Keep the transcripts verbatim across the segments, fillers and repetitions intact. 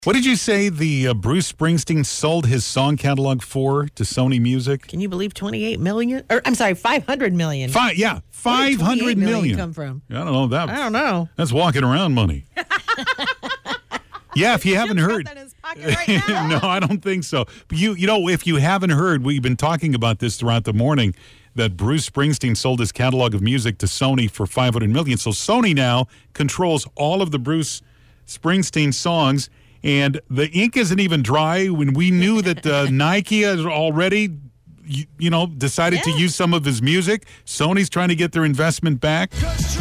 What did you say the uh, Bruce Springsteen sold his song catalog for to Sony Music? Can you believe twenty-eight million? Or I'm sorry, five hundred million. Five, yeah, five hundred million. Come from? I don't know that. I don't know. That's walking around money. Yeah, if you haven't heard. Got that in his pocket right now. No, I don't think so. But you, you know, if you haven't heard, we've been talking about this throughout the morning, that Bruce Springsteen sold his catalog of music to Sony for five hundred million dollars. So Sony now controls all of the Bruce Springsteen songs. And the ink isn't even dry. When we knew that uh, Nike has already, you, you know, decided yeah. to use some of his music, Sony's trying to get their investment back.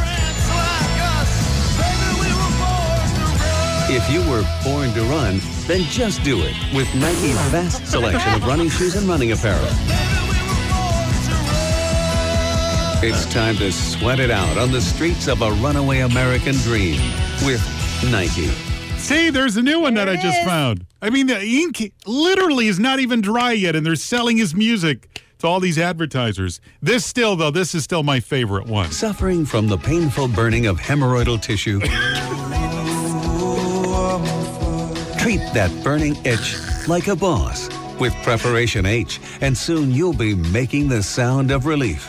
If you were born to run, then just do it with Nike's vast selection of running shoes and running apparel. It's time to sweat it out on the streets of a runaway American dream with Nike. See, there's a new one there that I just is. found. I mean, the ink literally is not even dry yet, and they're selling his music to all these advertisers. This still, though, this is still my favorite one. Suffering from the painful burning of hemorrhoidal tissue? Treat that burning itch like a boss with Preparation H, and soon you'll be making the sound of relief.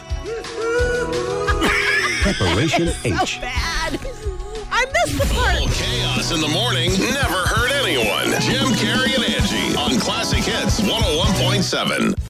Preparation H. So bad. I missed the part. Chaos in the morning never hurt anyone. Jim, Carrey, and Angie on Classic Hits one oh one point seven.